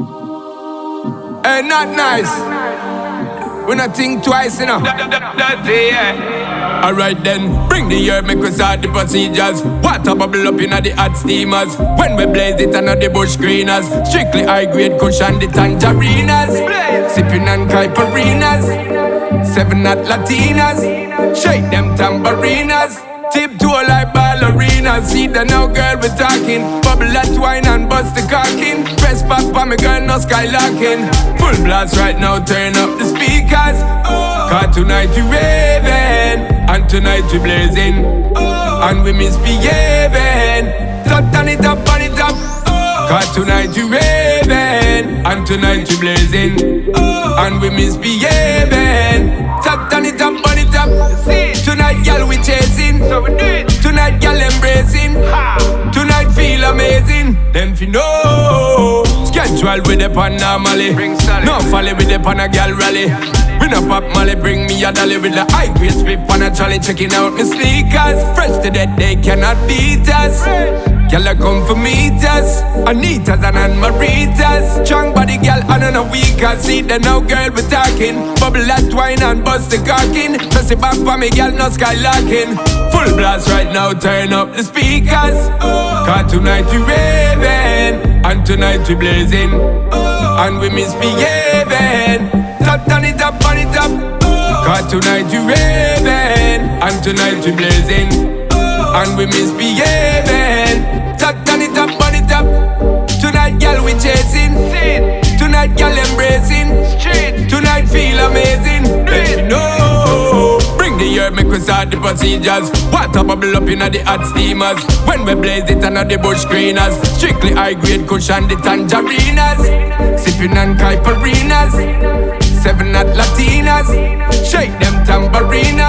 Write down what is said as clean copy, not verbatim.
Hey, not nice. We not think twice, you know. Dirty, yeah. Alright then, bring the herb, make us start the procedures. Water bubble up inna the hot steamers. When we blaze it under the bush greeners. Strictly high grade cushion the tangerinas. Sipping on caipirinhas. 7 hot Latinas. Shake them tamburinas. Tiptoe like ballerinas. See that now girl we talking. Bubble that wine and bust the cocking. Press back for me girl no skylarking. Full blast right now, turn up the speakers. Cause tonight we raving, and tonight we blazing, and we misbehaving. So turn it up, burn it up. Cause tonight we raving, and tonight we blazing, and we misbehaving. So turn it up, burn it up. Tonight girl we chasing, tonight girl embracing, tonight feel amazing. Them fi know schedule with the pan normally. No folly with the pan a girl rally. We no pop molly, bring me a dolly with the high grade spit pan a trolley. Checking out my sneakers, fresh to that they cannot beat us. Girl a come for meet us, Anitas and Ann-Maritas. Strong body girl and a weaker. See the now girl we talking. Bubble that wine and bust the cocking. Press it back for me girl no skylarking. Full blast right now, turn up the speakers. Cause tonight we raving, and tonight we blazing, and we misbehaving. So turn it up, burn it up. Cause tonight we raving, and tonight we blazing, and we misbehaving. So turn it up, burn it up. Tonight girl we chasing, tonight girl embracing, tonight feel amazing. Let me know. Bring the herb, make us start the procedures. Water bubble up inna the hot steamers. When we blaze it under the bush greeners. Strictly high grade cushion the tangerinas. Sipping on caipirinhas. 7 hot Latinas. Shake them tamburinas.